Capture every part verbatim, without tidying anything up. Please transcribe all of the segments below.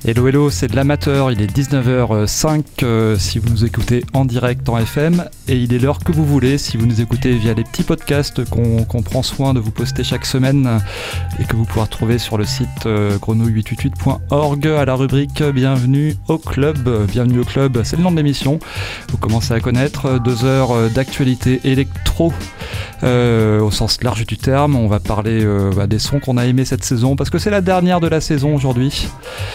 Hello hello, c'est de l'amateur, il est dix-neuf heures cinq euh, si vous nous écoutez en direct en F M et il est l'heure que vous voulez si vous nous écoutez via les petits podcasts qu'on, qu'on prend soin de vous poster chaque semaine et que vous pourrez retrouver sur le site euh, grenouille huit cent quatre-vingt-huit point org à la rubrique Bienvenue au club. Bienvenue au club, c'est le nom de l'émission. Vous commencez à connaître deux heures d'actualité électro euh, au sens large du terme. On va parler euh, bah, des sons qu'on a aimés cette saison parce que c'est la dernière de la saison aujourd'hui.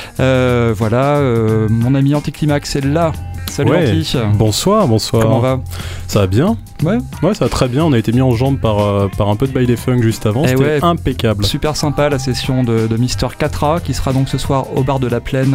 Euh, voilà, euh, mon ami Anticlimax est là. Salut ouais. Anti. Bonsoir, bonsoir. Comment va ? Ça va bien ? Ouais. Ouais, ça va très bien. On a été mis en jambe par, euh, par un peu de baile funk juste avant. Et C'était ouais, impeccable. Super sympa la session de, de Mister Catra qui sera donc ce soir au bar de la Plaine.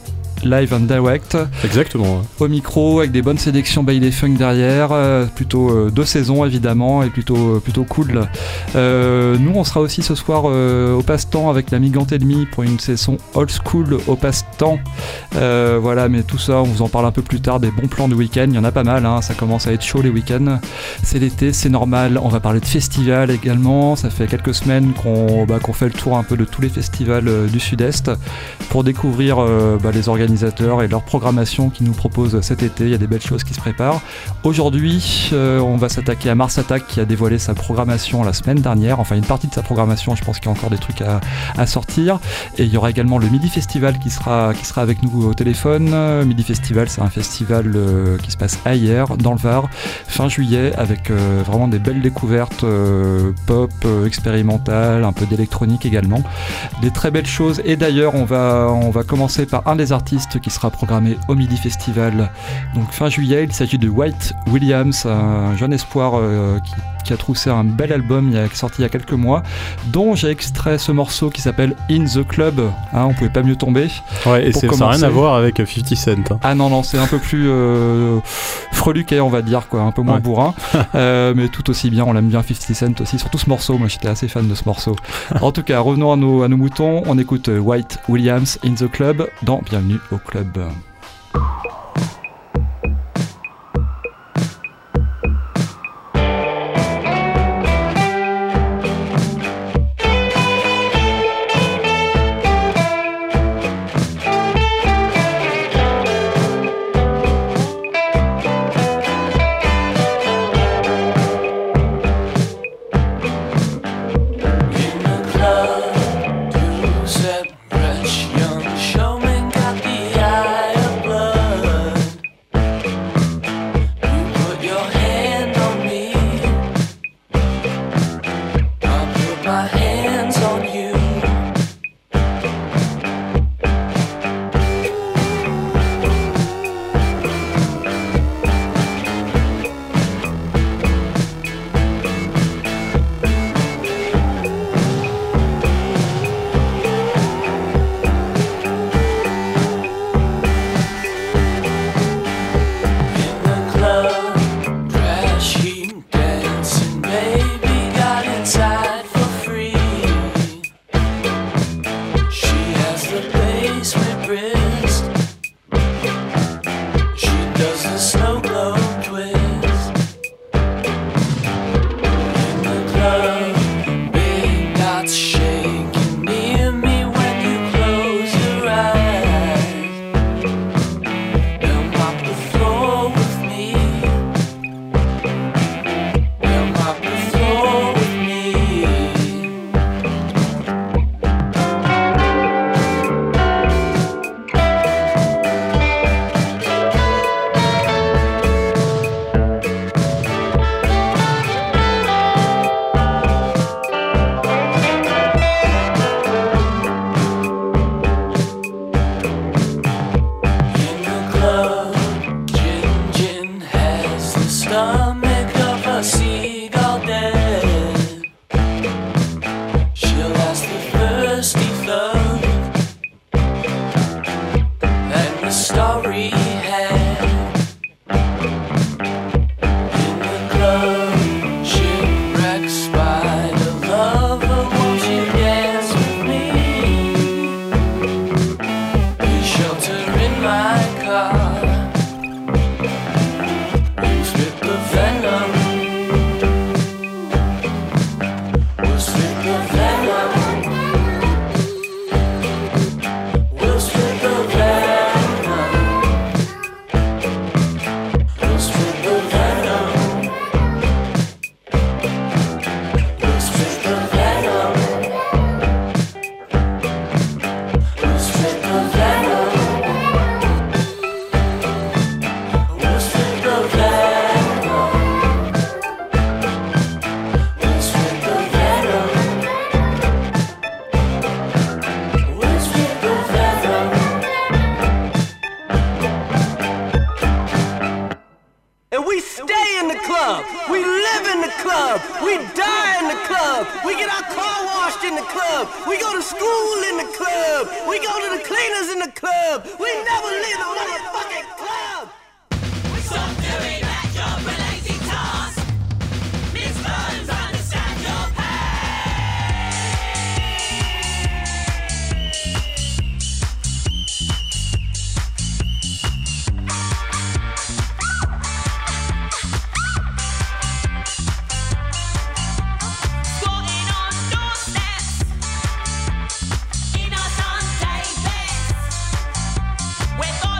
Live and direct. Exactement. Ouais. Au micro, avec des bonnes sélections baile funk derrière. Euh, plutôt euh, deux saisons évidemment et plutôt, euh, plutôt cool. Euh, nous, on sera aussi ce soir euh, au passe-temps avec l'ami Gantelmi pour une session old school au passe-temps. Euh, voilà, mais tout ça, on vous en parle un peu plus tard. Des bons plans de week-end, il y en a pas mal. Hein, ça commence à être chaud les week-ends. C'est l'été, c'est normal. On va parler de festivals également. Ça fait quelques semaines qu'on, bah, qu'on fait le tour un peu de tous les festivals euh, du Sud-Est pour découvrir euh, bah, les organisateurs et leur programmation qu'ils nous proposent cet été. Il y a des belles choses qui se préparent. Aujourd'hui, euh, on va s'attaquer à Mars Attack qui a dévoilé sa programmation la semaine dernière, enfin une partie de sa programmation, je pense qu'il y a encore des trucs à, à sortir. Et il y aura également le Midi Festival qui sera, qui sera avec nous au téléphone. Midi Festival, c'est un festival euh, qui se passe à hier, dans le Var, fin juillet, avec euh, vraiment des belles découvertes euh, pop, euh, expérimentales, un peu d'électronique également. Des très belles choses. Et d'ailleurs, on va, on va commencer par un des artistes qui sera programmé au Midi Festival donc fin juillet. Il s'agit de White Williams, un jeune espoir euh, qui, qui a troussé un bel album il y a, sorti il y a quelques mois, dont j'ai extrait ce morceau qui s'appelle In The Club. Hein, on pouvait pas mieux tomber. Ouais, et c'est, ça n'a rien à voir avec fifty Cent. Hein. Ah non, non, c'est un peu plus euh, freluqué, on va dire, quoi, un peu moins ouais. bourrin. euh, mais tout aussi bien, on l'aime bien fifty Cent aussi, surtout ce morceau. Moi j'étais assez fan de ce morceau. En tout cas, revenons à nos, à nos moutons. On écoute White Williams In The Club dans Bienvenue au club. We'll split the club. We live in the club. We die in the club. We get our car washed in the club. We go to school in the club. We go to the cleaners in the club. We never leave the motherfucking club. Stop doing that job-related task. Miss Burns, understand your Squatting on doorsteps in our Sunday best. We're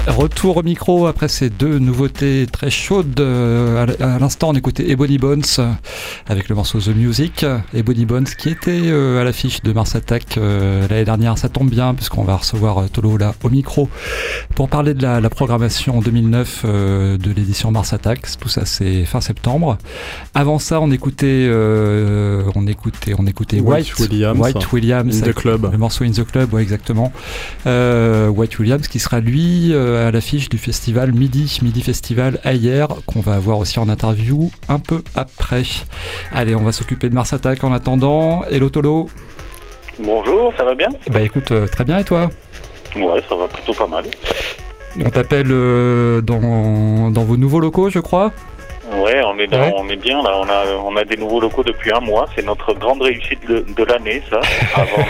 Retour au micro après ces deux nouveautés très chaudes. Euh, à l'instant, on écoutait Ebony Bones euh, avec le morceau The Music. Ebony Bones qui était euh, à l'affiche de Mars Attack euh, l'année dernière. Ça tombe bien puisqu'on va recevoir euh, Tolo là au micro pour parler de la, la programmation en deux mille neuf euh, de l'édition Mars Attack. Tout ça, c'est fin septembre. Avant ça, on écoutait, euh, on écoutait, on écoutait White, White Williams, White Williams In the Club. Le morceau In the Club, ouais, exactement. Euh, White Williams qui sera lui euh, à l'affiche du festival Midi, Midi Festival Ailleurs, qu'on va avoir aussi en interview un peu après. Allez, on va s'occuper de Mars Attack en attendant. Hello Tolo. Bonjour, ça va bien? Bah écoute, euh, très bien, et toi? Ouais, ça va plutôt pas mal. On t'appelle euh, dans, dans vos nouveaux locaux, je crois. Ouais, on est, dans, Ouais. on est bien là, on a, on a des nouveaux locaux depuis un mois, c'est notre grande réussite de, de l'année, ça, avant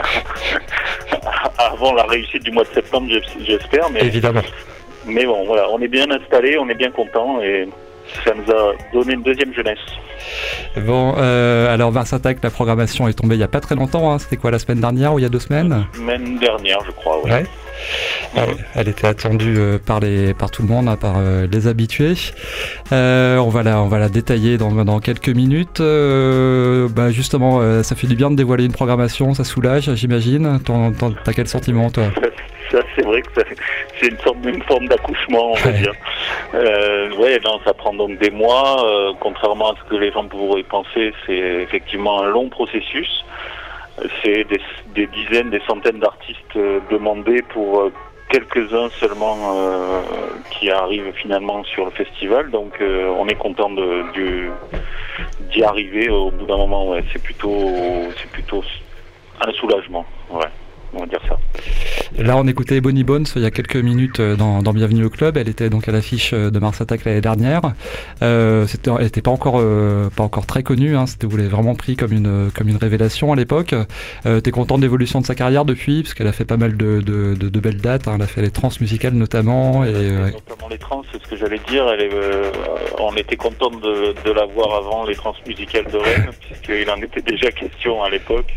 la, avant la réussite du mois de septembre, j'es- j'espère, mais, Évidemment. mais bon, voilà, on est bien installés, on est bien contents et ça nous a donné une deuxième jeunesse. Bon, euh, alors Mars Attack, la programmation est tombée il n'y a pas très longtemps, hein. C'était quoi, la semaine dernière ou il y a deux semaines? Semaine dernière, je crois, ouais. Ouais. Elle, elle était attendue euh, par, les, par tout le monde, hein, par euh, les habitués. Euh, on, va la, on va la détailler dans, dans quelques minutes. Euh, bah justement, euh, ça fait du bien de dévoiler une programmation, ça soulage, j'imagine. T'en- t'en- T'as quel sentiment, toi? Ça, c'est vrai que ça- c'est une sorte d'une forme d'accouchement, on va Ouais. dire. Euh, ouais, non, ça prend donc des mois. euh, contrairement à ce que les gens pourraient penser, c'est effectivement un long processus. C'est des, des dizaines, des centaines d'artistes euh, demandés pour euh, quelques-uns seulement euh, qui arrivent finalement sur le festival. Donc, euh, on est content de, du- d'y arriver au bout d'un moment. Ouais, c'est plutôt, c'est plutôt un soulagement. Ouais, on va dire ça. Là, on écoutait Ebony Bones il y a quelques minutes euh, dans, dans Bienvenue au Club. Elle était donc à l'affiche euh, de Mars Attack l'année dernière. Euh, c'était, elle n'était pas encore, euh, pas encore très connue. Hein. C'était, vous l'avez vraiment pris comme une, comme une révélation à l'époque. Euh, T'es content de l'évolution de sa carrière depuis, parce qu'elle a fait pas mal de, de, de, de belles dates. Hein. Elle a fait les trans musicales notamment. Et, euh, Notamment les trans, c'est ce que j'allais dire. Elle est, euh, on était content de, de la voir avant les trans musicales de Rennes, puisqu'il en était déjà question à l'époque.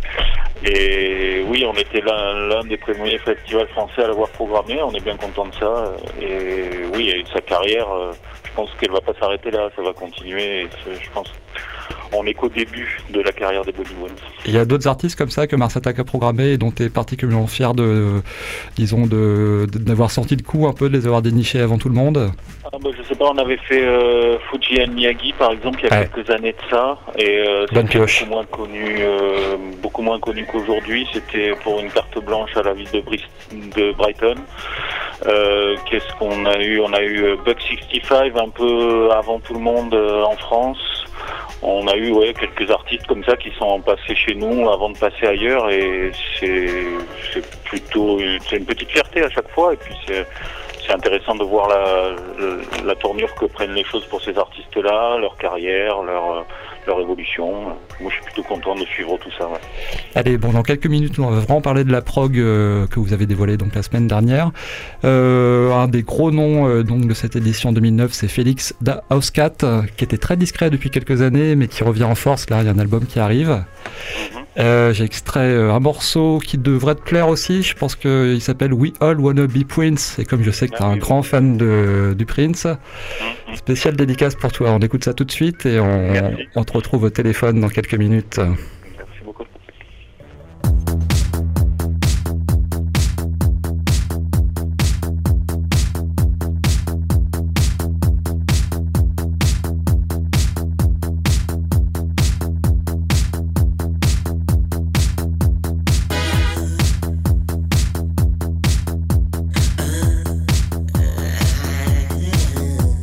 Et oui, on était l'un, l'un des premiers festivals français à l'avoir programmé. On est bien content de ça. Et oui, et sa carrière, euh, je pense qu'elle va pas s'arrêter là. Ça va continuer. Et c'est- je pense on est qu'au début de la carrière des Body Ones. il y a d'autres artistes comme ça que Mars Attack a programmé et dont tu es particulièrement fier de, disons, de, de- d'avoir sorti le coup un peu, de les avoir dénichés avant tout le monde. Ah bah, je sais pas, on avait fait euh, Fuji and Miyagi par exemple il y a Ouais. quelques années de ça et euh, Bonne c'était pioche. beaucoup moins connu, euh, beaucoup moins connu qu'aujourd'hui. C'était pour une carte blanche à la ville de, Bris- de Brighton. Euh, qu'est-ce qu'on a eu? On a eu euh, Buck soixante-cinq un peu avant tout le monde euh, en France. On a eu ouais, quelques artistes comme ça qui sont passés chez nous avant de passer ailleurs et c'est, c'est plutôt c'est une petite fierté à chaque fois et puis c'est, c'est intéressant de voir la, la tournure que prennent les choses pour ces artistes-là, leur carrière, leur, leur évolution. Moi je suis plutôt content de suivre tout ça. Ouais. Allez, bon, dans quelques minutes, on va vraiment parler de la prog euh, que vous avez dévoilée donc la semaine dernière. Euh, un des gros noms euh, donc de cette édition deux mille neuf, c'est Félix da Housecat, euh, qui était très discret depuis quelques années, mais qui revient en force. Là, il y a un album qui arrive. Euh, j'ai extrait euh, un morceau qui devrait te plaire aussi. Je pense qu'il s'appelle We All Wanna Be Prince. Et comme je sais que tu es Ah un oui, grand fan de, du Prince, Mhm. spécial dédicace pour toi. On écoute ça tout de suite et on, Merci. on te retrouve au téléphone dans quelques minutes. Merci beaucoup.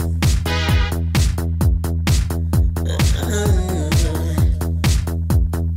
Uh,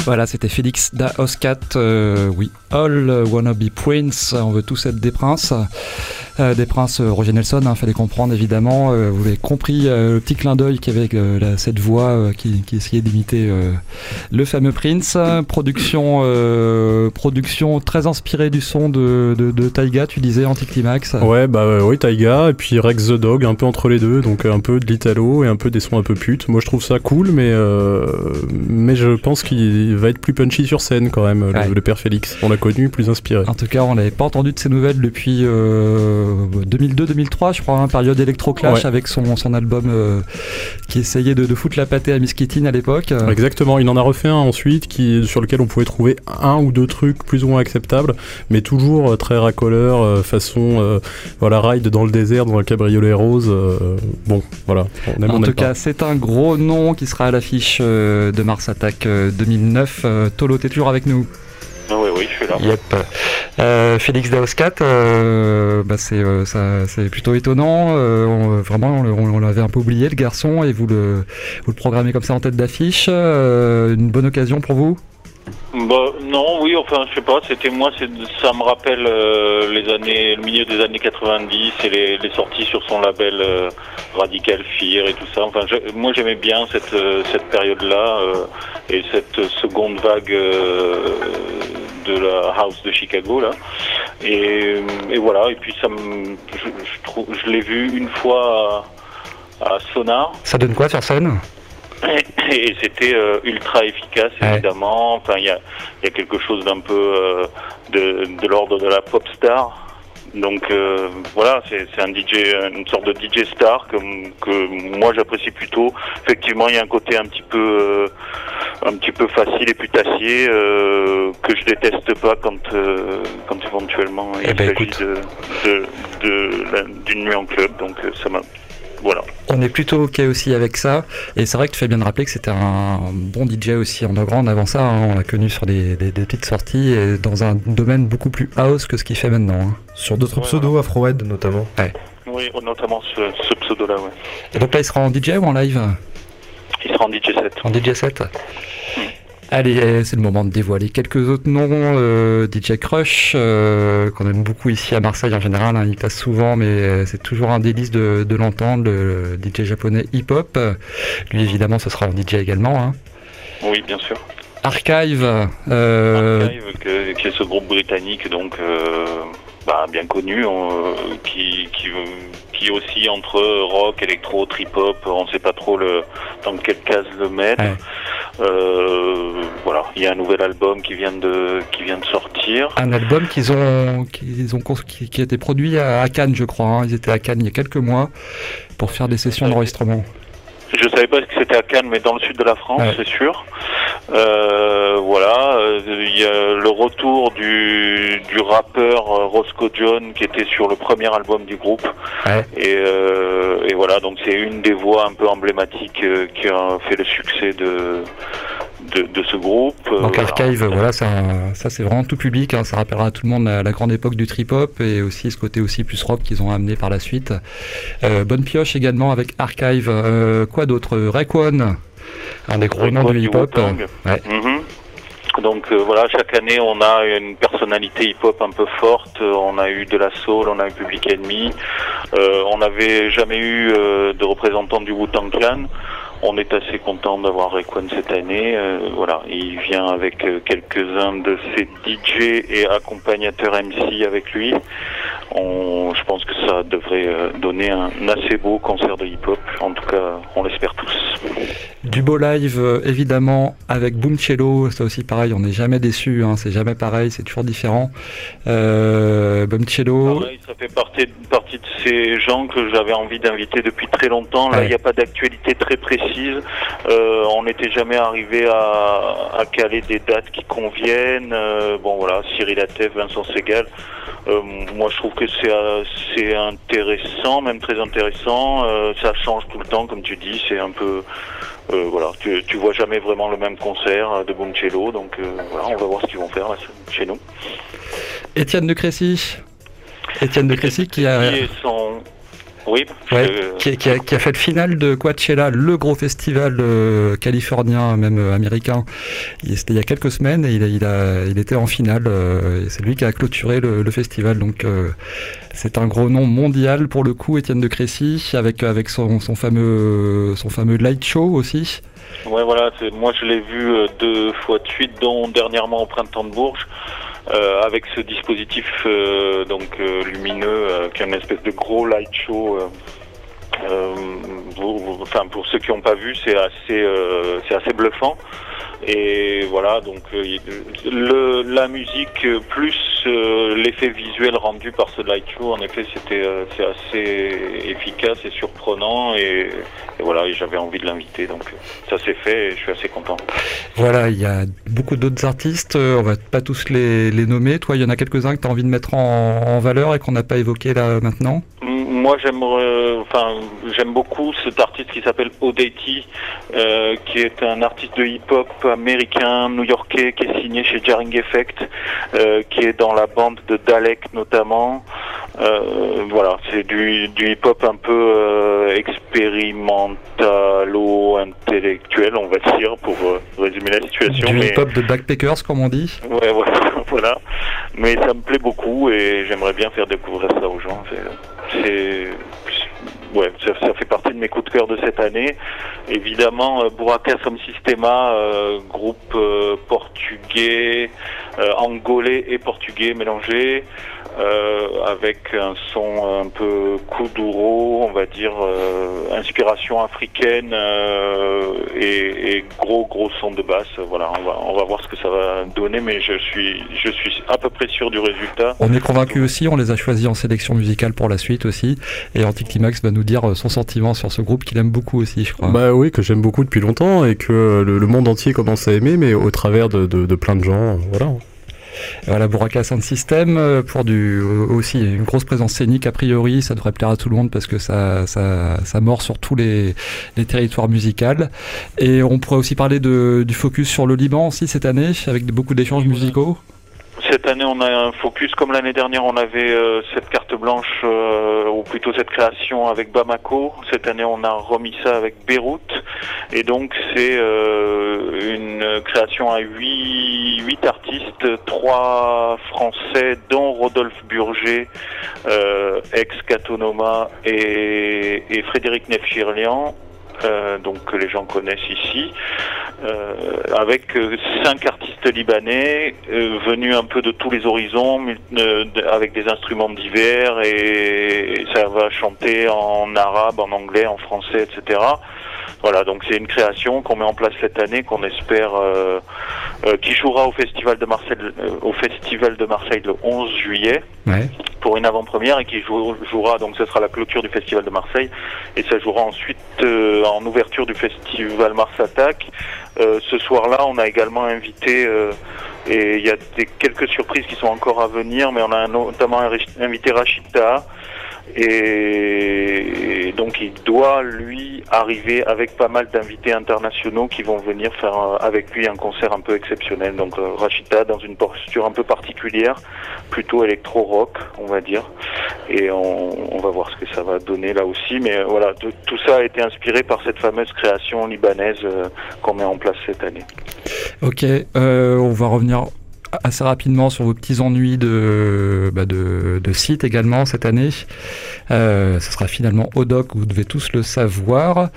Voilà, c'était Félix da Oscat. Euh, we all wanna be prince. On veut tous être des princes. Euh, des princes euh, Roger Nelson, hein, fallait comprendre évidemment. Euh, vous avez compris euh, le petit clin d'œil qu'avec euh, la, cette voix euh, qui, qui essayait d'imiter euh, le fameux Prince. Production, euh, production très inspirée du son de, de, de Taiga, tu disais, Anticlimax. Ouais, bah euh, oui, Taiga, et puis Rex the Dog, un peu entre les deux, donc un peu de l'italo et un peu des sons un peu putes. Moi je trouve ça cool, mais, euh, mais je pense qu'il va être plus punchy sur scène quand même, ouais. le, le père Félix. On l'a connu plus inspiré. En tout cas, on n'avait pas entendu de ses nouvelles depuis euh, deux mille deux deux mille trois, je crois, hein, période électro-clash, ouais. Avec son, son album euh, qui essayait de, de foutre la pâtée à Miss Kittin à l'époque. Exactement, il en a refait un ensuite qui, sur lequel on pouvait trouver un ou deux trucs plus ou moins acceptables, mais toujours euh, très racoleur, euh, façon euh, voilà, ride dans le désert, dans un cabriolet rose. Euh, bon, voilà. On aime, en on tout aime cas, pas. c'est un gros nom qui sera à l'affiche euh, de Mars Attack euh, deux mille neuf. Euh, Tolo, t'es toujours avec nous? Oui, oui, je suis là. Yep. Euh, Félix da Oscat, euh, bah c'est, euh, ça, c'est plutôt étonnant. Euh, on, vraiment, on, on l'avait un peu oublié, le garçon, et vous le, vous le programmez comme ça en tête d'affiche. Euh, une bonne occasion pour vous? Bah, non, oui, enfin, je sais pas, c'était moi, c'est, ça me rappelle euh, les années, le milieu des années quatre-vingt-dix et les, les sorties sur son label euh, Radical Fear et tout ça. Enfin, je, moi, j'aimais bien cette, euh, cette période-là euh, et cette seconde vague euh, de la house de Chicago, là. Et, et voilà, et puis ça me, je, je, trouve, je l'ai vu une fois à, à Sonar. Ça donne quoi sur scène? Et c'était euh, ultra efficace, évidemment. Ouais. Enfin, il y a, y a quelque chose d'un peu euh, de, de l'ordre de la pop star. Donc euh, voilà, c'est, c'est un D J, une sorte de D J star que, que moi j'apprécie plutôt. Effectivement, il y a un côté un petit peu, euh, un petit peu facile et putassier euh, que je déteste pas quand, euh, quand éventuellement il eh ben, s'agit écoute. de, de, de, la, d'une nuit en club. Donc ça m'a Voilà. On est plutôt ok aussi avec ça, et c'est vrai que tu fais bien de rappeler que c'était un bon D J aussi en underground avant ça, hein. On l'a connu sur des, des, des petites sorties et dans un domaine beaucoup plus house que ce qu'il fait maintenant, hein. Sur d'autres Ouais, pseudos, ouais. Afrohead notamment. Ouais. Oui, notamment ce, ce pseudo-là, ouais. Et donc là il sera en D J ou en live? Il sera en D J set. En D J set. Allez, c'est le moment de dévoiler quelques autres noms. euh, D J Crush, euh, qu'on aime beaucoup ici à Marseille en général, hein, il passe souvent, mais euh, c'est toujours un délice de, de l'entendre, le D J japonais hip-hop. Lui évidemment ce sera en D J également, hein. Oui, bien sûr. Archive, euh, Archive, que, qui est ce groupe britannique, donc euh, bah, bien connu, on, qui, qui, qui aussi entre rock, électro, trip-hop, on ne sait pas trop le, dans quelle case le mettre. Ouais. Euh, voilà, il y a un nouvel album qui vient de, qui vient de sortir. un album qu'ils ont, qu'ils ont, qui, qui a été produit à, à Cannes, je crois, hein. Ils étaient à Cannes il y a quelques mois pour faire des sessions d'enregistrement. Je savais pas que c'était à Cannes, mais dans le sud de la France, ouais. C'est sûr. Euh, voilà, il y a le retour du, du rappeur Roscoe John qui était sur le premier album du groupe. Ouais. Et, euh, et voilà, donc c'est une des voix un peu emblématiques euh, qui a fait le succès de de, de ce groupe. Donc euh, Archive, voilà, voilà, ça, ça c'est vraiment tout public, hein. Ça rappellera à tout le monde la, la grande époque du trip-hop et aussi ce côté aussi plus rock qu'ils ont amené par la suite. Euh, bonne pioche également avec Archive. Euh, quoi d'autre? Raekwon, un des gros noms du hip-hop. Ouais. Mm-hmm. Donc euh, voilà, chaque année on a une personnalité hip-hop un peu forte. On a eu de la soul, on a eu Public Enemy. Euh, on n'avait jamais eu euh, de représentant du Wu-Tang Clan. On est assez content d'avoir Raekwon cette année. Euh, voilà, il vient avec euh, quelques-uns de ses D J et accompagnateurs M C avec lui. On, je pense que ça devrait euh, donner un, un assez beau concert de hip-hop. En tout cas, on l'espère tous. Du beau live, euh, évidemment, avec Boom Cello. Ça aussi, pareil, on n'est jamais déçu, hein. C'est jamais pareil, c'est toujours différent. Euh, Boom Cello. Pareil, ça fait partie, partie de ces gens que j'avais envie d'inviter depuis très longtemps. Là, il ouais. n'y a pas d'actualité très précise. Euh, on n'était jamais arrivé à, à caler des dates qui conviennent. Euh, bon, voilà, Cyril Atef, Vincent Segal. Euh, moi, je trouve que c'est assez intéressant, même très intéressant. Euh, ça change tout le temps, comme tu dis. C'est un peu... Euh, voilà, tu, tu vois jamais vraiment le même concert de Boom Cello, donc euh, voilà, on va voir ce qu'ils vont faire là, chez nous. Étienne de Crécy, Étienne de Crécy qui a son, Oui. Ouais, je- qui, qui a, qui a fait le final de Coachella, le gros festival euh, californien, même euh, américain. Il- C'était il y a quelques semaines et il, a, il, a, il était en finale. euh, et c'est lui qui a clôturé le, le festival. Donc euh, c'est un gros nom mondial pour le coup, Étienne de Crécy, avec, avec son, son, fameux, son fameux light show aussi. Ouais, voilà, c'est- moi je l'ai vu euh, deux fois de suite, dont dernièrement au Printemps de Bourges, euh, avec ce dispositif euh, donc euh, lumineux, euh, qui est une espèce de gros light show. euh, euh, vous- vous- enfin, pour ceux qui n'ont pas vu, c'est assez, euh, c'est assez bluffant. Et voilà, donc euh, le, la musique euh, plus euh, l'effet visuel rendu par ce light show, en effet, c'était euh, c'est assez efficace et surprenant. Et, et voilà, et j'avais envie de l'inviter, donc euh, ça s'est fait et je suis assez content. Voilà, il y a beaucoup d'autres artistes. euh, On va pas tous les, les nommer. Toi, il y en a quelques-uns que tu as envie de mettre en, en valeur et qu'on n'a pas évoqué là maintenant. Moi, j'aimerais, enfin, j'aime beaucoup cet artiste qui s'appelle Odati, euh, qui est un artiste de hip-hop américain, new-yorkais, qui est signé chez Jarring Effect, euh, qui est dans la bande de Dalek notamment. Euh, voilà, c'est du, du hip-hop un peu euh, expérimentalo-intellectuel, on va dire, pour euh, résumer la situation. Du mais... hip-hop de backpackers, comme on dit. Ouais, ouais, voilà. Mais ça me plaît beaucoup et j'aimerais bien faire découvrir ça aux gens. C'est, c'est, ouais, ça, ça fait partie de mes coups de cœur de cette année. Évidemment, euh, Buraka Som Sistema, euh, groupe euh, portugais, euh, angolais et portugais mélangés, euh, avec un son un peu kuduro, on va dire, euh, inspiration africaine euh, et, et gros gros son de basse. Voilà, on va on va voir ce que ça va donner, mais je suis je suis à peu près sûr du résultat. On est convaincus aussi, on les a choisis en sélection musicale pour la suite aussi. Et Anticlimax va nous dire son sentiment sur ce groupe qu'il aime beaucoup aussi, je crois. Bah oui, que j'aime beaucoup depuis longtemps et que le, le monde entier commence à aimer, mais au travers de, de, de plein de gens, voilà. Voilà, Buraka Sound System, euh, pour du, euh, aussi une grosse présence scénique a priori, ça devrait plaire à tout le monde parce que ça, ça, ça mord sur tous les, les territoires musicaux. Et on pourrait aussi parler de, du focus sur le Liban aussi cette année, avec de- beaucoup d'échanges musicaux. Cette année, on a un focus, comme l'année dernière, on avait euh, cette carte blanche, euh, ou plutôt cette création avec Bamako. Cette année, on a remis ça avec Beyrouth. Et donc, c'est euh, une création à huit, huit artistes, trois Français, dont Rodolphe Burger, euh, ex-Catonoma, et, et Frédéric Nefchirlian. Euh, donc que les gens connaissent ici, euh, avec euh, cinq artistes libanais euh, venus un peu de tous les horizons, mul- euh, de- avec des instruments divers, et, et ça va chanter en arabe, en anglais, en français, et cetera. Voilà, donc c'est une création qu'on met en place cette année, qu'on espère, euh, euh, qui jouera au festival de Marseille, euh, au festival de Marseille le onze juillet. Ouais. Pour une avant-première, et qui jou- jouera, donc ce sera la clôture du Festival de Marseille, et ça jouera ensuite euh, en ouverture du Festival Mars Attack. Euh, ce soir-là, on a également invité, euh, et il y a des, quelques surprises qui sont encore à venir, mais on a notamment invité Rachid Taha, et, et donc il doit, lui, arriver avec pas mal d'invités internationaux qui vont venir faire euh, avec lui un concert un peu exceptionnel. Donc euh, Rachid Taha dans une posture un peu particulière, plutôt électro-rock, on va dire, et on, on va voir ce que ça va donner là aussi. Mais euh, voilà, tout, tout ça a été inspiré par cette fameuse création libanaise euh, qu'on met en place cette année. Ok, euh, on va revenir assez rapidement sur vos petits ennuis de, bah de, de site également cette année. Euh, ce sera finalement Odoc, vous devez tous le savoir.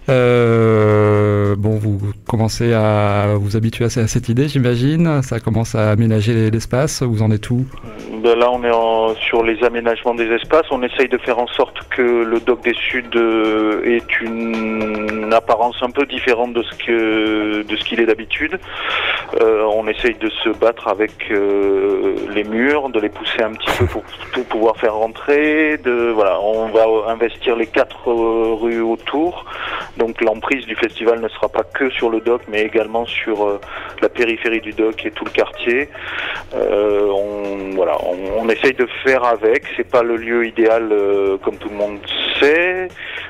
Euh, bon, vous commencez à vous habituer à cette idée, j'imagine. Ça commence à aménager l'espace. Vous en êtes où? Ben là, on est en, sur les aménagements des espaces. On essaye de faire en sorte que le Dock des Suds euh, ait une apparence un peu différente de ce que de ce qu'il est d'habitude. Euh, on essaye de se battre avec euh, les murs, de les pousser un petit peu pour, pour pouvoir faire rentrer. De voilà, on va investir les quatre euh, rues autour. Donc l'emprise du festival ne sera pas que sur le dock, mais également sur euh, la périphérie du dock et tout le quartier. Euh, on, voilà, on, on essaye de faire avec. C'est pas le lieu idéal, euh, comme tout le monde sait,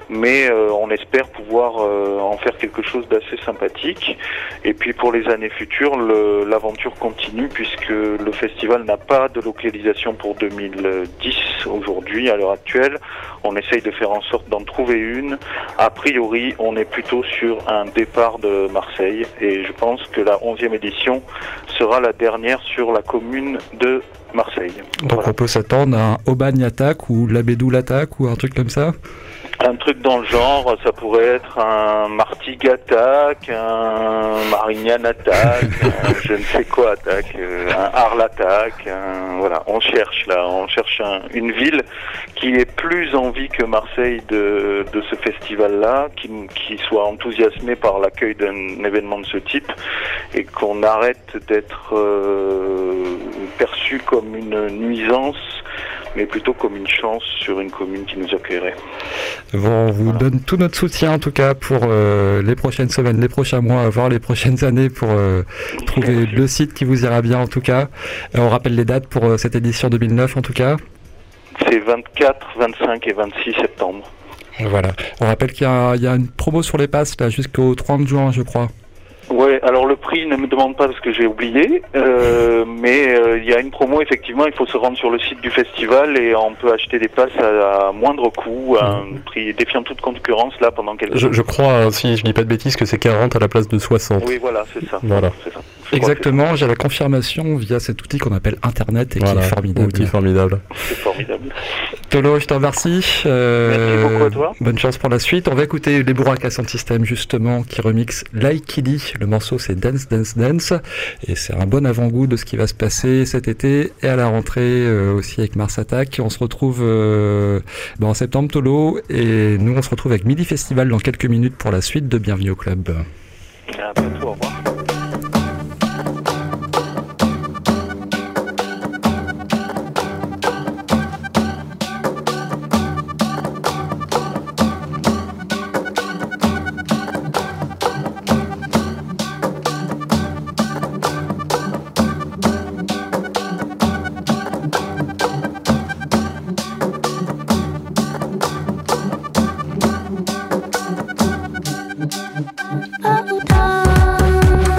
mais euh, on espère pouvoir euh, en faire quelque chose d'assez sympathique. Et puis pour les années futures, le, l'aventure continue puisque le festival n'a pas de localisation pour deux mille dix aujourd'hui, à l'heure actuelle. On essaye de faire en sorte d'en trouver une. A priori, on est plutôt sur un départ de Marseille et je pense que la onzième édition sera la dernière sur la commune de Marseille. Donc Voilà. on peut s'attendre à un Aubagne attaque ou Labédoul attaque ou un truc comme ça. Un truc dans le genre, ça pourrait être un Martigues attaque, un Marignane attaque, un je ne sais quoi attaque, euh, un Arles attaque, un- voilà, on cherche là, on cherche un- une ville qui ait plus envie que Marseille de, de ce festival-là, qui, qui soit enthousiasmée par l'accueil d'un événement de ce type et qu'on arrête d'être euh, perçu comme une nuisance, mais plutôt comme une chance sur une commune qui nous accueillerait. Bon, on vous Voilà. donne tout notre soutien en tout cas pour euh, les prochaines semaines, les prochains mois, voire les prochaines années pour euh, trouver Merci. le site qui vous ira bien en tout cas. Euh, on rappelle les dates pour euh, cette édition deux mille neuf en tout cas. C'est vingt-quatre, vingt-cinq et vingt-six septembre. Voilà. On rappelle qu'il y a, il y a une promo sur les passes là jusqu'au trente juin je crois. Ouais, alors le prix ne me demande pas parce que j'ai oublié, euh, mais euh, il y a une promo effectivement, il faut se rendre sur le site du festival et on peut acheter des passes à, à moindre coût, à un prix défiant toute concurrence là pendant quelques Je, je crois, si je dis pas de bêtises, que c'est quarante à la place de soixante. Oui, voilà, c'est ça. Voilà. C'est ça. Je crois que Exactement, j'ai la confirmation via cet outil qu'on appelle Internet et Voilà, qui est formidable. outil formidable. C'est formidable. Tolo, je te remercie. Euh, Merci beaucoup à toi. Bonne chance pour la suite. On va écouter les Bourraques à Sound System justement qui remixent Like Kiddy. Le morceau c'est Dance Dance Dance et c'est un bon avant-goût de ce qui va se passer cet été et à la rentrée euh, aussi avec Mars Attack. On se retrouve euh, ben, en septembre Tolo et nous on se retrouve avec Midi Festival dans quelques minutes pour la suite de Bienvenue au Club. À bientôt, au revoir. Oh,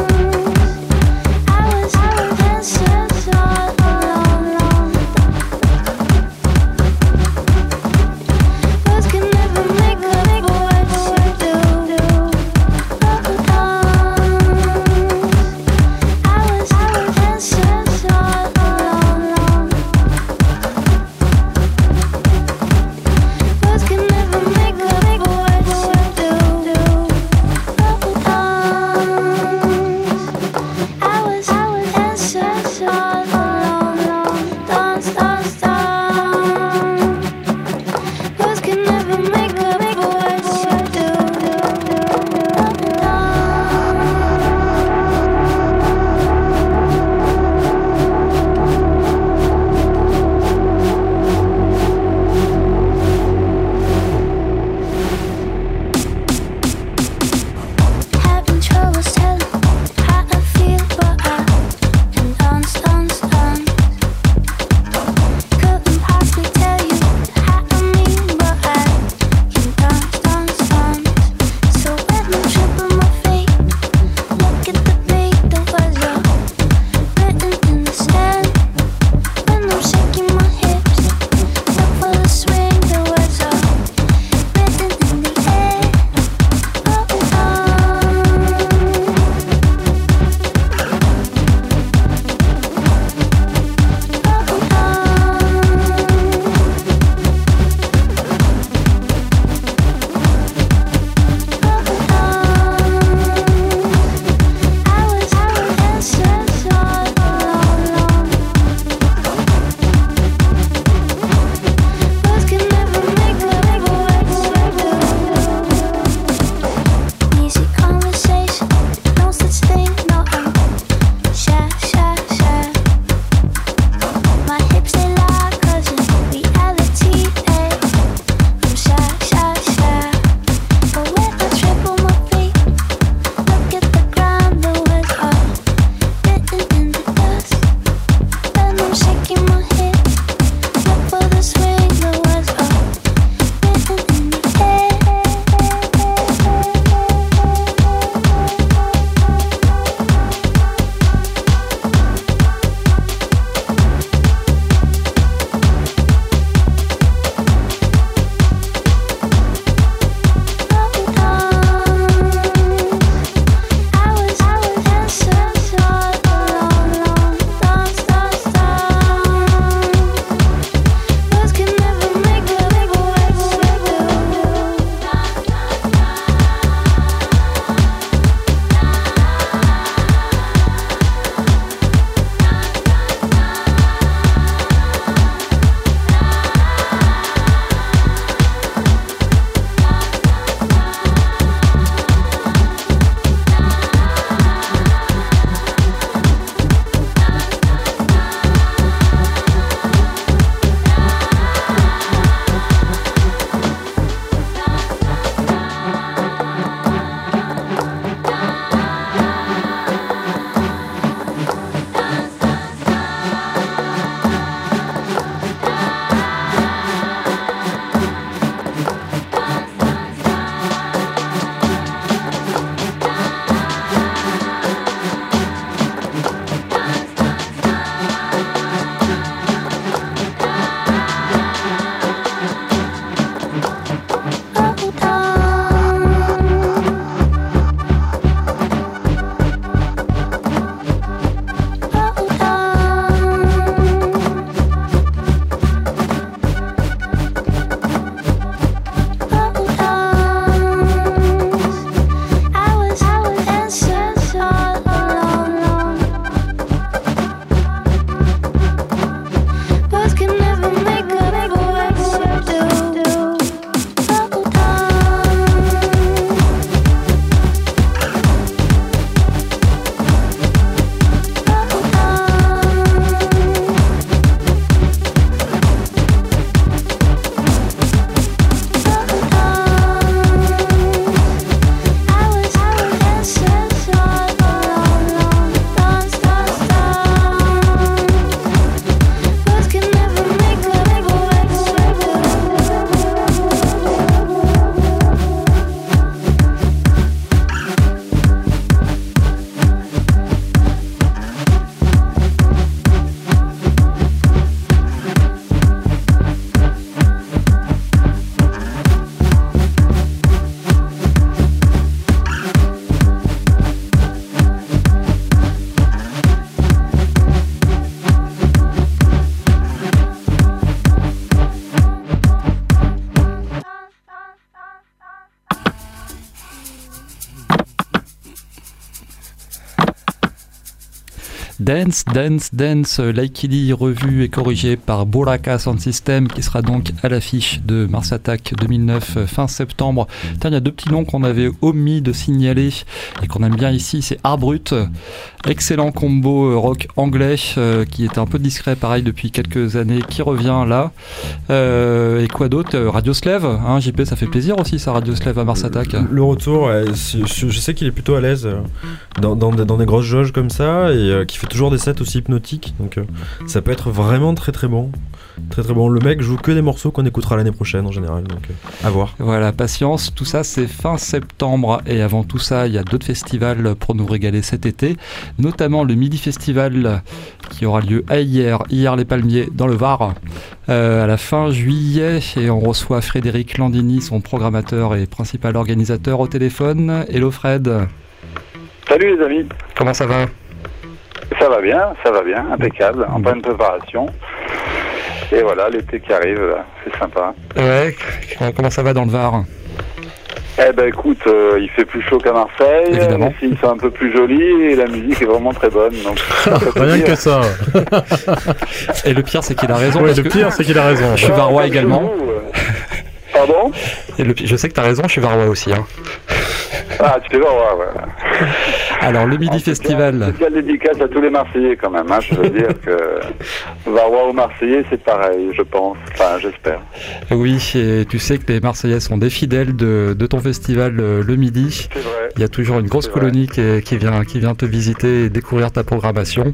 Dance, Dance, Dance, Laikili revu et corrigé par Buraka Sound System qui sera donc à l'affiche de Mars Attack deux mille neuf fin septembre. Tiens, il y a deux petits noms qu'on avait omis de signaler et qu'on aime bien ici, c'est Art Brut, excellent combo rock anglais euh, qui était un peu discret pareil depuis quelques années, qui revient là. Euh, et quoi d'autre? Radio Slave, hein, J P, ça fait plaisir aussi ça, Radio Slave à Mars Attack. Le retour, ouais, je, je sais qu'il est plutôt à l'aise euh, dans, dans, dans des grosses jauges comme ça et euh, qui fait toujours des sets aussi hypnotiques, donc euh, ça peut être vraiment très très bon. Très très bon. Le mec joue que des morceaux qu'on écoutera l'année prochaine en général, donc euh, à voir. Voilà, patience, tout ça c'est fin septembre et avant tout ça il y a d'autres festivals pour nous régaler cet été, notamment le Midi Festival qui aura lieu à hier, hier les Palmiers dans le Var, euh, à la fin juillet, et on reçoit Frédéric Landini, son programmateur et principal organisateur au téléphone. Hello Fred. Salut les amis. Comment ça va? Ça va bien, ça va bien, impeccable, en pleine préparation. Et voilà, l'été qui arrive, c'est sympa. Ouais, comment ça va dans le Var? Eh ben écoute, euh, il fait plus chaud qu'à Marseille, évidemment. Les filles sont un peu plus jolies et la musique est vraiment très bonne. Donc rien que ça. Et le pire c'est qu'il a raison. Ouais, parce le que pire c'est qu'il a raison. Je suis varois Ah, également. vous, euh. Pardon? Et le pire, je sais que t'as raison, je suis varois aussi. Hein. Ah, tu fais voir, ouais. Alors le Midi Festival. C'est une dédicace à tous les Marseillais quand même, hein. Je veux dire que Varois ou Marseillais c'est pareil, je pense, enfin j'espère. Oui, et tu sais que les Marseillais sont des fidèles de, de ton festival euh, le Midi. C'est vrai. Il y a toujours une grosse C'est colonie qui, qui, vient, qui vient te visiter et découvrir ta programmation.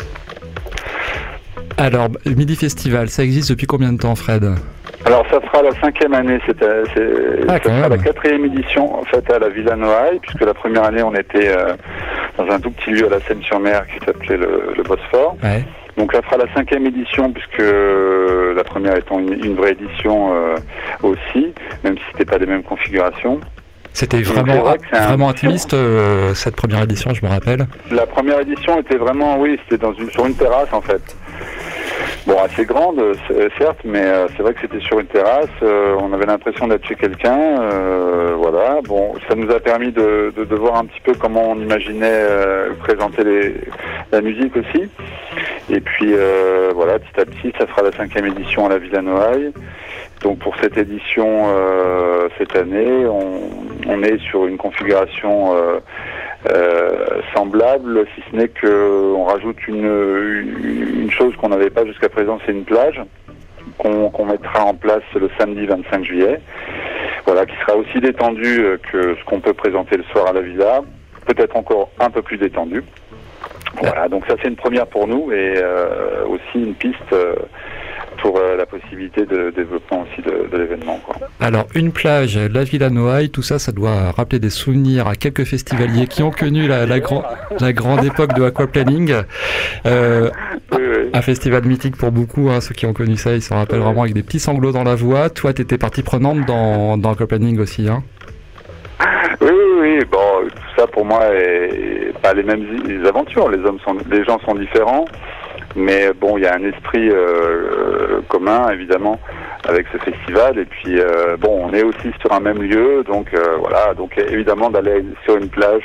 Alors, le Midi Festival, ça existe depuis combien de temps, Fred? Alors ça sera la cinquième année, c'est, euh, c'est, Ah, ça quand sera même. la quatrième édition en fait à la Villa Noailles, puisque la première année on était euh, dans un tout petit lieu à la Seine-sur-Mer qui s'appelait le, le Bosphore. Ouais. Donc ça sera la cinquième édition, puisque euh, la première étant une, une vraie édition euh, aussi, même si c'était pas des mêmes configurations. C'était Donc, vraiment, c'est vrai que c'est un- vraiment intimiste, euh, cette première édition, je me rappelle. La première édition était vraiment, oui, c'était dans une, sur une terrasse en fait. Bon, assez grande, c- certes, mais euh, c'est vrai que c'était sur une terrasse. euh, on avait l'impression d'être chez quelqu'un. euh, voilà. Bon, ça nous a permis de, de, de voir un petit peu comment on imaginait euh, présenter les, la musique aussi. Et puis euh, voilà, petit à petit, ça sera la cinquième édition à la Villa Noailles. Donc pour cette édition euh, cette année, on, on est sur une configuration euh, euh, semblable, si ce n'est qu'on rajoute une, une chose qu'on n'avait pas jusqu'à présent, c'est une plage qu'on qu'on mettra en place le samedi vingt-cinq juillet. Voilà, qui sera aussi détendue que ce qu'on peut présenter le soir à la Villa, peut-être encore un peu plus détendue. Voilà, donc ça c'est une première pour nous et euh, aussi une piste euh, pour euh, la possibilité de développement aussi de, de l'événement, quoi. Alors, une plage, la Villa Noailles, tout ça, ça doit rappeler des souvenirs à quelques festivaliers qui ont connu la, la, grand, la grande époque de aquaplaning. Euh, Oui, oui. un festival mythique pour beaucoup, hein, ceux qui ont connu ça, ils s'en rappellent vraiment avec des petits sanglots dans la voix. Toi, t'étais partie prenante dans, dans aquaplaning aussi, hein? Oui, oui, oui, bon, tout ça pour moi est pas les mêmes i- aventures. Les hommes sont, les gens sont différents, mais bon, il y a un esprit euh, commun évidemment avec ce festival. Et puis euh, bon, on est aussi sur un même lieu, donc euh, voilà, donc évidemment d'aller sur une plage,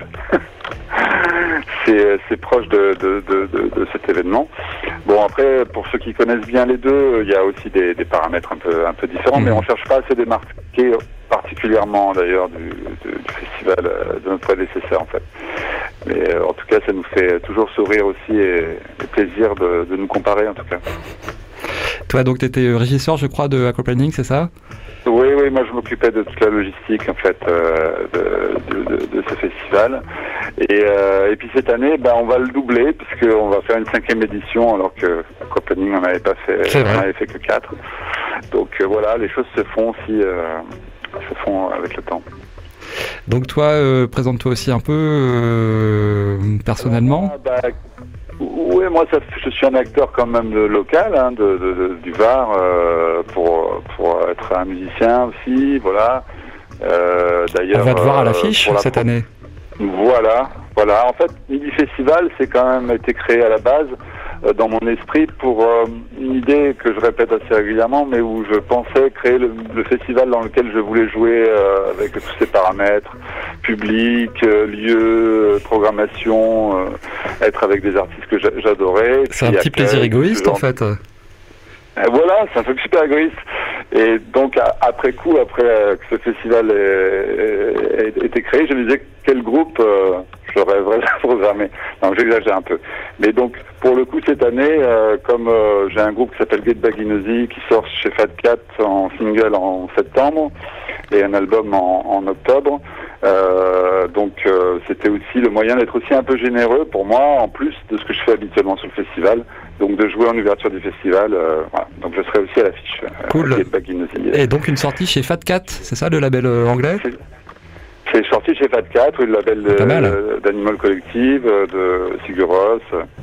c'est c'est proche de, de, de, de, de cet événement. Bon après, pour ceux qui connaissent bien les deux, il y a aussi des, des paramètres un peu un peu différents, Mmh. mais on cherche pas à se démarquer particulièrement d'ailleurs du, du, du festival euh, de notre prédécesseur en fait. Mais euh, en tout cas, ça nous fait toujours sourire aussi et, et plaisir de, de nous comparer en tout cas. Toi, donc, t'étais régisseur, je crois, de aquaplaning, c'est ça? Oui, oui, moi je m'occupais de toute la logistique en fait euh, de, de, de, de ce festival. Et, euh, et puis cette année, ben, on va le doubler puisqu'on va faire une cinquième édition alors que Aquaplaning on n'avait pas fait, C'est vrai. on avait fait que quatre. Donc euh, voilà, les choses se font aussi, euh, se font avec le temps. Donc, toi, euh, présente-toi aussi un peu euh, personnellement. Ah, bah, oui, moi ça, je suis un acteur quand même de- local, hein, de, de- de- du Var, euh, pour, pour être un musicien aussi, voilà. Euh, On d'ailleurs, va te voir à euh, l'affiche pour la cette pro- année. Voilà, voilà. En fait, Midi Festival, c'est quand même été créé à la base euh, dans mon esprit pour euh, une idée que je répète assez régulièrement, mais où je pensais créer le, le festival dans lequel je voulais jouer euh, avec tous ces paramètres, public, euh, lieu, euh, programmation, euh, être avec des artistes que j'a- j'adorais. C'est un Puis petit accueil, plaisir égoïste ce en genre- fait. Et voilà, c'est un truc super égoïste. Et donc, à- après coup, après euh, que ce festival ait, ait- ait été créé, je me disais quel groupe euh, je rêverais de programmer. Non, j'exagère un peu. Mais donc, pour le coup, cette année, euh, comme euh, j'ai un groupe qui s'appelle Get Back Inozy, qui sort chez Fat Cat en single en septembre, et un album en, en octobre, euh, donc euh, c'était aussi le moyen d'être aussi un peu généreux pour moi, en plus de ce que je fais habituellement sur le festival. Donc de jouer en ouverture du festival, euh, voilà. Donc je serai aussi à l'affiche. euh, Cool. Get Back Inozy. Et donc une sortie chez Fat Cat, c'est ça le label euh, anglais? C'est sorti chez Fat Cat, oui, le label de- Pas mal. euh, d'Animal Collective, euh, de Sigur Rós,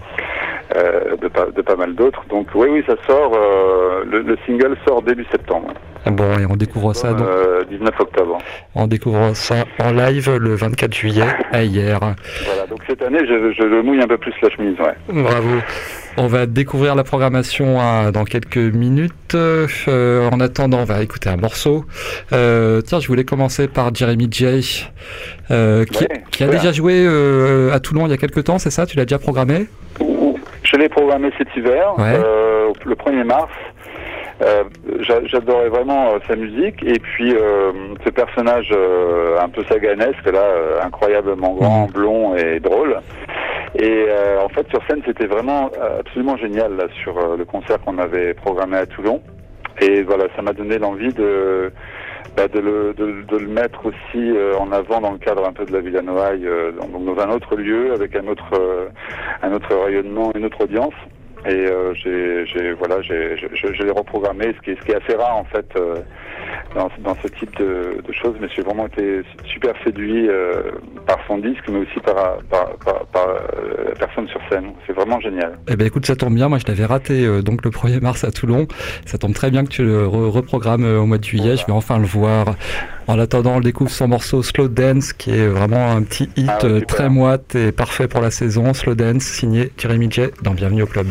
euh, de, pas, de pas mal d'autres. Donc oui, oui, ça sort, euh, le, le single sort début septembre. Bon, et on découvre ça donc. Euh, dix-neuf octobre. On découvre ça en live le vingt-quatre juillet à hier. Voilà, donc cette année, je, je mouille un peu plus la chemise, ouais. Bravo. On va découvrir la programmation hein, dans quelques minutes. Euh, en attendant, on va écouter un morceau. Euh, tiens, je voulais commencer par Jeremy J, euh, qui, Ouais, qui a super. déjà joué euh, à Toulon il y a quelques temps, c'est ça? Tu l'as déjà programmé? Je l'ai programmé cet hiver, Ouais. euh, le premier mars. Euh, j'a- J'adorais vraiment euh, sa musique et puis euh, ce personnage euh, un peu saganesque là, euh, incroyablement grand, blond et drôle. Et euh, en fait sur scène c'était vraiment euh, absolument génial là sur euh, le concert qu'on avait programmé à Toulon. Et voilà, ça m'a donné l'envie de bah, de, le, de, de le mettre aussi euh, en avant dans le cadre un peu de la Villa Noailles, euh, dans, dans un autre lieu avec un autre euh, un autre rayonnement, une autre audience. Et euh, j'ai, j'ai, voilà, j'ai, je, je, je l'ai reprogrammé, ce qui est, ce qui est assez rare en fait euh, dans, dans ce type de, de choses. Mais j'ai vraiment été super séduit euh, par son disque, mais aussi par, par, par, par euh, la personne sur scène. C'est vraiment génial. Eh ben écoute, ça tombe bien. Moi, je l'avais raté euh, donc le premier mars à Toulon. Ça tombe très bien que tu le re- reprogrammes euh, au mois de juillet. Je vais enfin le voir. En attendant, on découvre son morceau Slow Dance, qui est vraiment un petit hit Ah ouais, euh, super. très moite et parfait pour la saison. Slow Dance, signé Jeremy J dans Bienvenue au Club.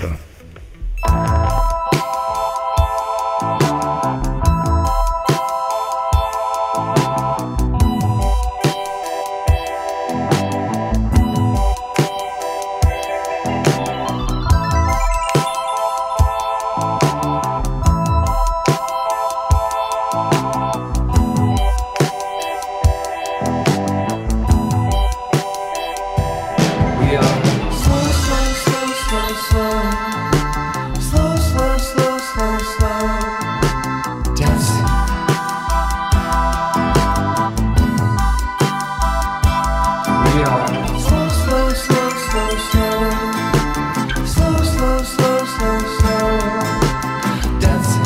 We are slow, slow, slow, slow, slow. Slow, slow, slow, slow, slow. Dancing. We are slow, slow, slow, slow, slow. Slow, slow, slow, slow, slow. Dancing.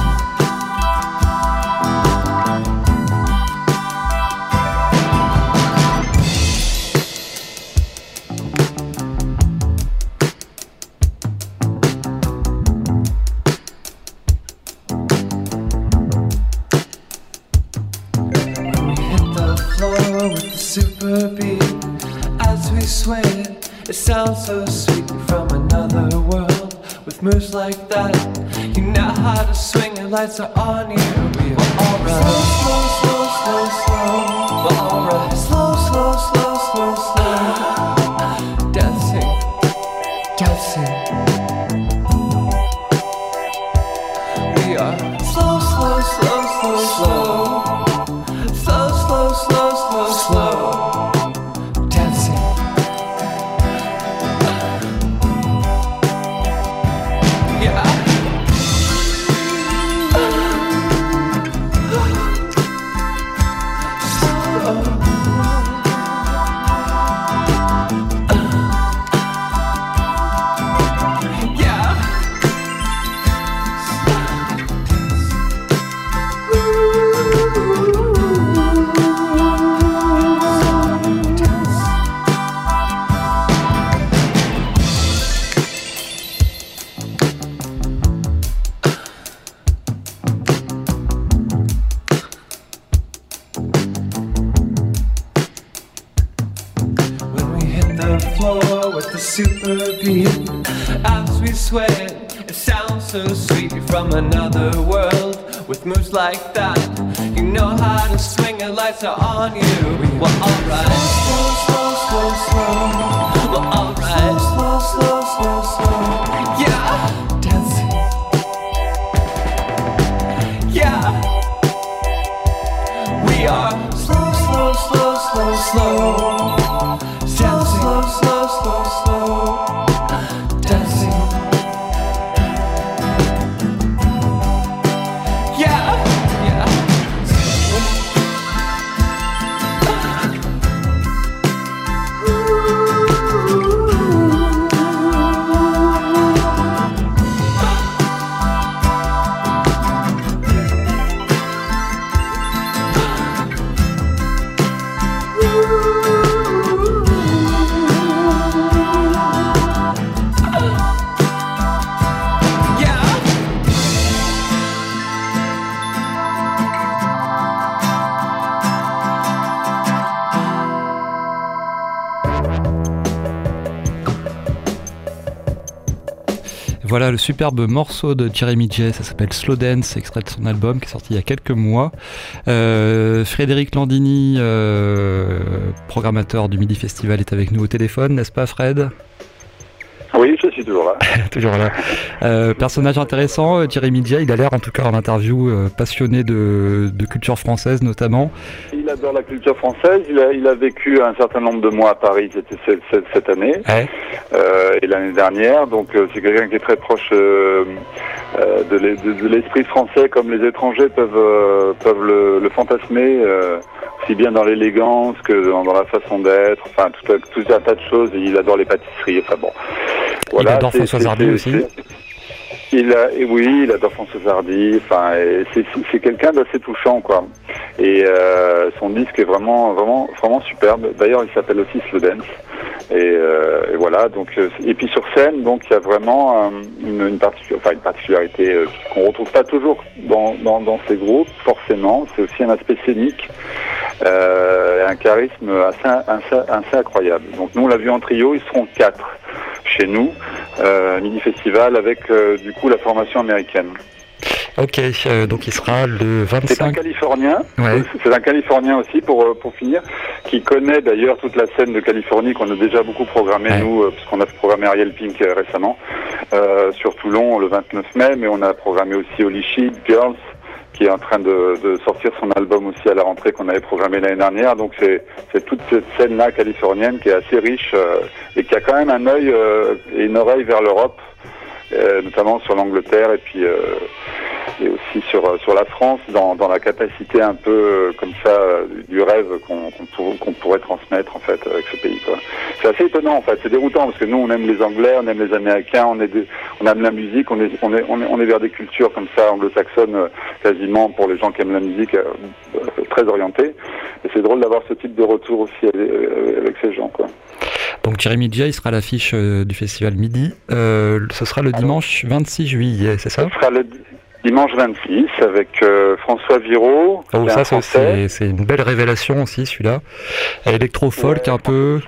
When we hit the floor with the super beat, as we sway it, it sounds so sweet from another world. With moves like that, you know how to swing it. Lights are on you. We are alright. Slow, slow, slow, slow, slow. We're alright. Slow, slow, slow, slow, slow. Dancing, dancing. We are slow, slow, slow, slow, slow. Slow, slow, slow, slow, slow. Dancing. Yeah. Yeah. When we hit the floor with the super beat, as we sweat. It sounds so sweet from another world. With moves like that, you know how to swing it, lights are on you. Well, alright. Slow, slow, slow, slow. Well, alright. Slow, slow, slow, slow. Yeah. Dancing. Yeah. We are slow, slow, slow, slow, slow. Slow, slow, slow, slow, slow. Dancing. Yeah, yeah. Voilà le superbe morceau de Jeremy J, ça s'appelle Slow Dance, extrait de son album qui est sorti il y a quelques mois. Euh, Frédéric Landini, euh, programmateur du Midi Festival, est avec nous au téléphone, n'est-ce pas Fred ? Oui, je suis toujours là. Toujours là. Euh, personnage intéressant, euh, Jeremy J, il a l'air en tout cas en interview euh, passionné de, de culture française notamment. Il adore la culture française, il a, il a vécu un certain nombre de mois à Paris c'était cette, cette, cette année ouais. euh, et l'année dernière, donc euh, c'est quelqu'un qui est très proche euh, euh, de, l'es- de, de l'esprit français comme les étrangers peuvent, euh, peuvent le, le fantasmer, euh, aussi bien dans l'élégance que dans, dans la façon d'être, enfin tout, un- tout un tas de choses, et il adore les pâtisseries, enfin bon. Voilà, il adore c'est- Françoise c'est- Hardy c'est- aussi. c'est- Il a, et oui, il adore Françoise Hardy. Enfin, et c'est, c'est quelqu'un d'assez touchant, quoi. Et euh, son disque est vraiment, vraiment, vraiment superbe. D'ailleurs, il s'appelle aussi Slow Dance. Et, euh, et voilà. Donc, euh, et puis sur scène, donc il y a vraiment euh, une, une, particu- enfin, une particularité euh, qu'on retrouve pas toujours dans, dans, dans ces groupes, forcément. C'est aussi un aspect scénique, euh, un charisme assez, assez, assez incroyable. Donc nous, on l'a vu en trio. Ils seront quatre chez nous, euh, Midi Festival, avec euh, du coup la formation américaine. Ok, euh, donc il sera le C'est un vingt-cinq. Californien, Ouais. c'est un Californien aussi pour euh, pour finir, qui connaît d'ailleurs toute la scène de Californie qu'on a déjà beaucoup programmé Ouais. nous, euh, puisqu'on a programmé Ariel Pink euh, récemment euh, sur Toulon le vingt-neuf mai, mais on a programmé aussi Holy Shit, Girls, qui est en train de, de sortir son album aussi à la rentrée qu'on avait programmé l'année dernière. Donc c'est c'est toute cette scène-là californienne qui est assez riche euh, et qui a quand même un œil euh, et une oreille vers l'Europe, euh, notamment sur l'Angleterre et puis euh, et aussi sur sur la France, dans, dans la capacité un peu euh, comme ça euh, du rêve qu'on qu'on, pour- qu'on pourrait transmettre en fait avec ce pays, quoi. C'est assez étonnant en fait, c'est déroutant parce que nous on aime les Anglais, on aime les Américains, on est des- on aime la musique, on est on est on est, on est vers des cultures comme ça anglo-saxonnes euh, quasiment pour les gens qui aiment la musique euh, euh, très orientées. Et c'est drôle d'avoir ce type de retour aussi euh, avec ces gens, quoi. Donc Jeremy J, il sera à l'affiche euh, du festival Midi. Euh, ce sera le dimanche vingt-six juillet, c'est ça ? Ce sera le di- dimanche vingt-six avec euh, François Viraud, Oh, qui est ça un c'est, Français. c'est, c'est une belle révélation aussi celui-là. Électro-folk Ouais, un peu.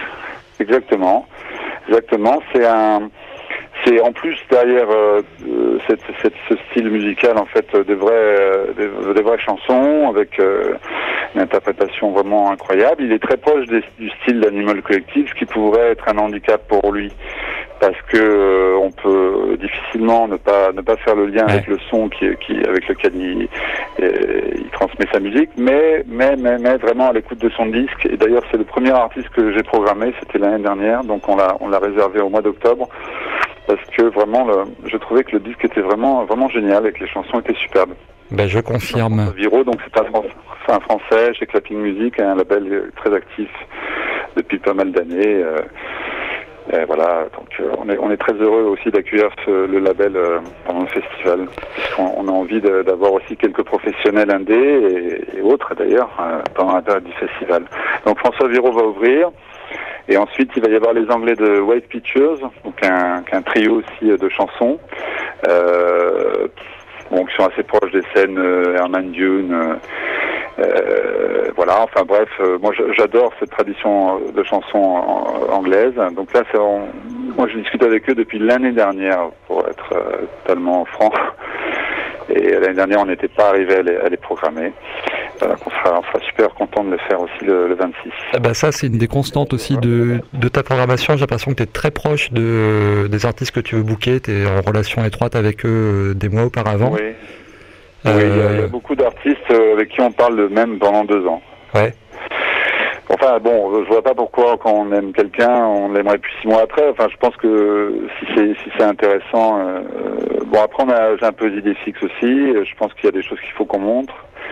Exactement, exactement. C'est un, c'est en plus derrière euh, euh, cette, cette, ce style musical en fait euh, des vraies, euh, des, des vraies chansons avec euh, une interprétation vraiment incroyable. Il est très proche des- du style d'Animal Collective, ce qui pourrait être un handicap pour lui, parce que euh, on peut difficilement ne pas ne pas faire le lien Ouais. avec le son qui, qui avec lequel il, euh, il transmet sa musique, mais mais mais mais vraiment à l'écoute de son disque. Et d'ailleurs c'est le premier artiste que j'ai programmé, c'était l'année dernière, donc on l'a on l'a réservé au mois d'octobre, parce que vraiment le, je trouvais que le disque était vraiment vraiment génial et que les chansons étaient superbes. Ben, je confirme. Viro, donc c'est un, Fran- c'est un français chez Clapping Music, un label euh, très actif depuis pas mal d'années. euh, et voilà, donc euh, on est on est très heureux aussi d'accueillir ce- le label euh, pendant le festival, puisqu'on on a envie de- d'avoir aussi quelques professionnels indés et, et autres d'ailleurs euh, pendant la période du festival. Donc François Viro va ouvrir. Et ensuite, il va y avoir les Anglais de White Pictures, donc un, un trio aussi de chansons, euh, bon, qui sont assez proches des scènes euh, Herman Dune. Euh, euh, voilà, enfin bref, euh, moi j- j'adore cette tradition de chansons en- anglaises. Donc là, c'est, on- moi, je discute avec eux depuis l'année dernière, pour être euh, totalement franc. Et l'année dernière, on n'était pas arrivé à les, à les programmer. Voilà, on, sera, on sera super content de le faire aussi le, le vingt-six. Ah bah ça, c'est une des constantes aussi de, de ta programmation. J'ai l'impression que tu es très proche de, des artistes que tu veux booker. Tu es en relation étroite avec eux des mois auparavant. Oui, Euh, oui il, y a, il y a beaucoup d'artistes avec qui on parle même pendant deux ans. Ouais. Enfin bon, je vois pas pourquoi quand on aime quelqu'un, on l'aimerait plus six mois après. Enfin, je pense que si c'est si c'est intéressant, euh, bon après on a j'ai un peu d'idées fixes aussi. Je pense qu'il y a des choses qu'il faut qu'on montre,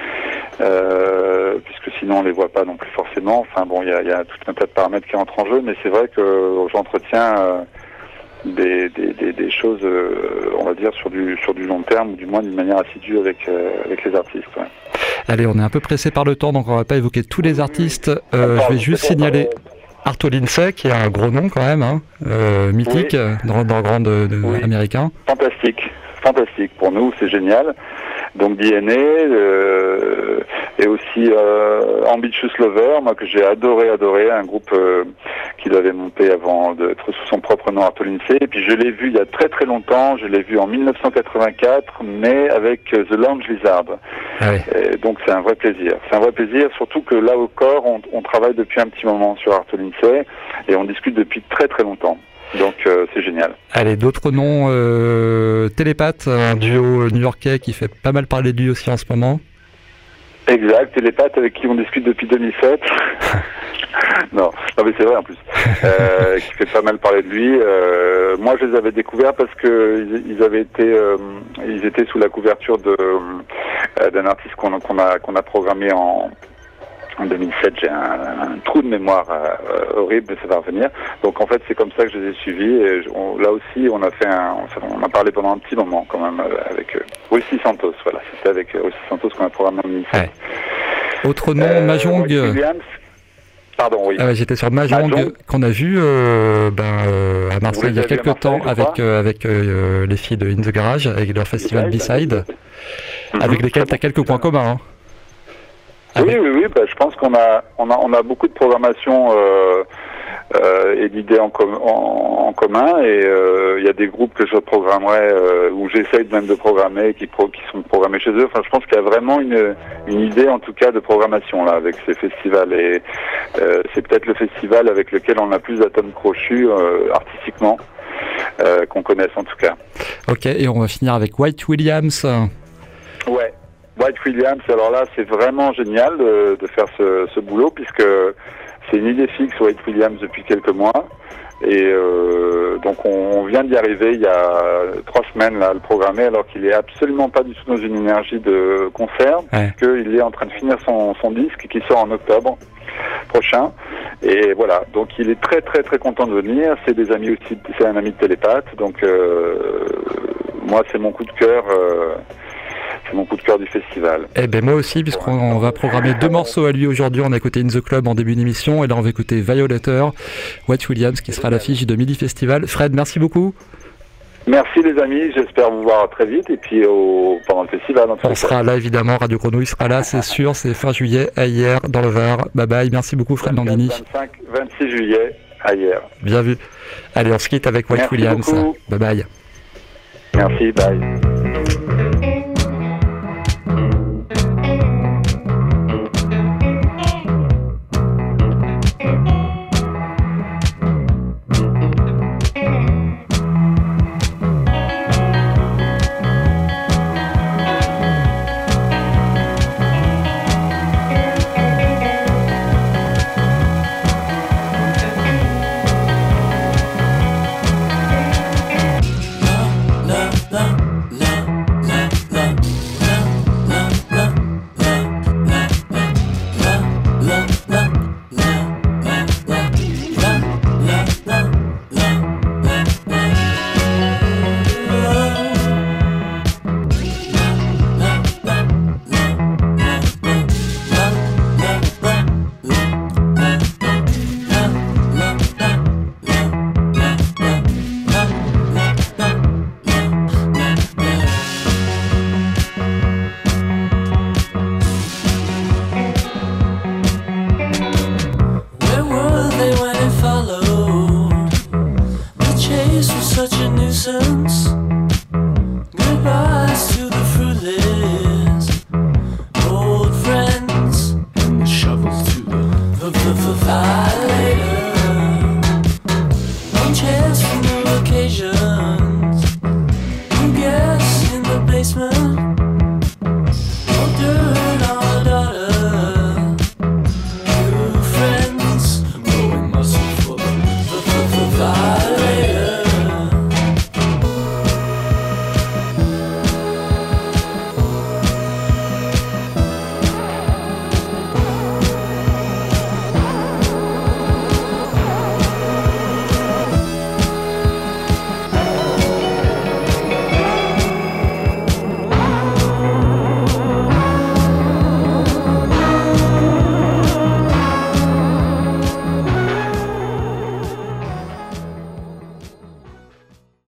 euh, puisque sinon on les voit pas non plus forcément. Enfin bon, il y a, il y a tout un tas de paramètres qui entrent en jeu, mais c'est vrai que j'entretiens euh, des, des, des, des choses, euh, on va dire sur du sur du long terme, ou du moins d'une manière assidue avec euh, avec les artistes. Ouais. Allez, on est un peu pressé par le temps, donc on va pas évoquer tous les artistes. Euh, je vais juste signaler Arto Lindsay, qui est un gros nom quand même, hein, euh, mythique Oui. euh, dans, dans le grand de, de Oui. américain. Fantastique, fantastique pour nous, c'est génial. Donc D N A euh, et aussi euh, Ambitious Lover, moi que j'ai adoré, adoré, un groupe euh, qu'il avait monté avant d'être sous son propre nom, Arto Lindsay. Et puis je l'ai vu il y a très très longtemps, je l'ai vu en dix-neuf cent quatre-vingt-quatre, mais avec euh, The Lounge Lizard. Ah ouais. Et donc c'est un vrai plaisir. C'est un vrai plaisir, surtout que là au corps, on, on travaille depuis un petit moment sur Arto Lindsay et on discute depuis très très longtemps. Donc euh, c'est génial. Allez, d'autres noms, euh, Télépathe, un duo new-yorkais qui fait pas mal parler de lui aussi en ce moment. Exact, Télépathe avec qui on discute depuis deux mille sept. non, non mais c'est vrai en plus. Euh, qui fait pas mal parler de lui. Euh, moi je les avais découverts parce que ils, ils avaient été, euh, ils étaient sous la couverture de euh, d'un artiste qu'on qu'on a qu'on a programmé en En deux mille sept, j'ai un, un trou de mémoire euh, horrible, mais ça va revenir. Donc en fait, c'est comme ça que je les ai suivis. Et je- on- là aussi, on a fait un, on a parlé pendant un petit moment quand même euh, avec euh, Rusty Santos. Voilà, c'était avec euh, Rusty Santos qu'on a programmé en deux mille sept. Ouais. Autre nom, Euh, Mahjong. White Williams. Pardon, oui. Ah ouais, j'étais sur Mahjong, Mahjong. qu'on a vu euh, ben, euh, à Marseille il y a les avez à quelques temps Marseille, je avec, crois. euh, avec euh, les filles de In the Garage, avec leur festival B-Side, Mhm, avec lesquels très tu as quelques points communs. Hein. Oui, Avec- oui, oui. Bah, je pense qu'on a, on a, on a beaucoup de programmation euh, euh, et d'idées en, com- en, en commun. Et euh, il y a des groupes que je programmerai, euh, ou j'essaye même de programmer, qui, pro- qui sont programmés chez eux. Enfin, je pense qu'il y a vraiment une, une idée, en tout cas, de programmation là avec ces festivals. Et euh, c'est peut-être le festival avec lequel on a plus d'atomes crochus euh, artistiquement euh, qu'on connaisse en tout cas. Ok, et on va finir avec White Williams. Ouais. White Williams, alors là, c'est vraiment génial de, de faire ce, ce boulot, puisque c'est une idée fixe, White Williams, depuis quelques mois. Et euh, donc, on, on vient d'y arriver il y a trois semaines, là, à le programmer, alors qu'il est absolument pas du tout dans une énergie de concert, Ouais. puisqu'il est en train de finir son, son disque qui sort en octobre prochain. Et voilà, donc il est très très très content de venir. C'est des amis aussi, c'est un ami de Télépathe, donc euh, moi, c'est mon coup de cœur. Euh, C'est mon coup de cœur du festival. Eh ben moi aussi, puisqu'on va programmer deux morceaux à lui aujourd'hui. On a écouté In the Club en début d'émission, et là on va écouter Violator, White Williams, qui sera à l'affiche de Midi Festival. Fred, merci beaucoup. Merci les amis, j'espère vous voir très vite et puis au, pendant le festival. En tout On cas. sera là évidemment, Radio Grenouille sera là, c'est sûr, c'est fin juillet, à hier, dans le Var. Bye bye, merci beaucoup Fred Landini. vingt-cinq, vingt-six juillet, à hier. Bien vu. Allez, on se quitte avec White Merci Williams. beaucoup. Bye bye. Merci, bye.